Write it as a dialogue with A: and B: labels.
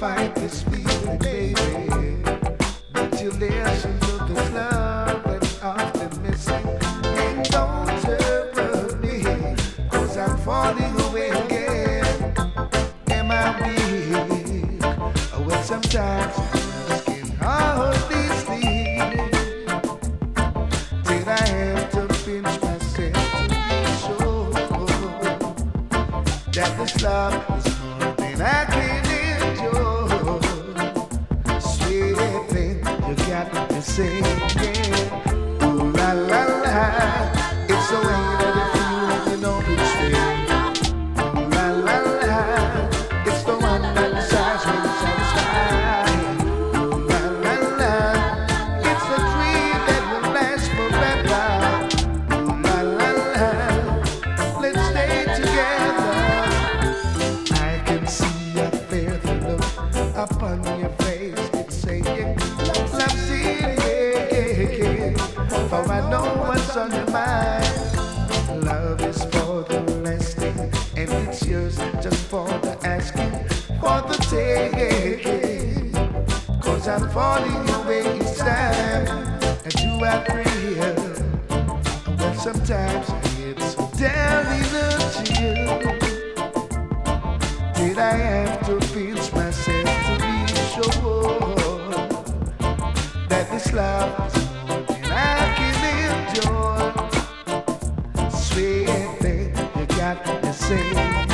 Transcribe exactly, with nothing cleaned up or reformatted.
A: fight this feeling, baby. But you listen to this love that's often missing. And don't hurt me, cause I'm falling away again. Am I weak? Well, sometimes I can hardly sleep. Did I have to pinch myself to be sure that this love is more than I can endure? Sweet thing, you got to say again. Ooh la la la, it's the way that I feel when you know it's real. Ooh la la la, it's the one that decides when it's satisfied. Ooh la la la, it's a dream that will last forever. Ooh la la la, let's stay together. I can see a fearful look upon your face. It's saying, love, see, for I know what's on your mind. Love is for the lasting, and it's yours just for the asking, for the taking. Cause I'm falling away each time, and do I pray? But sometimes it's down in the chill. Did I have to pinch myself to be sure that this love is more than I can endure? Sweet thing, you got to say.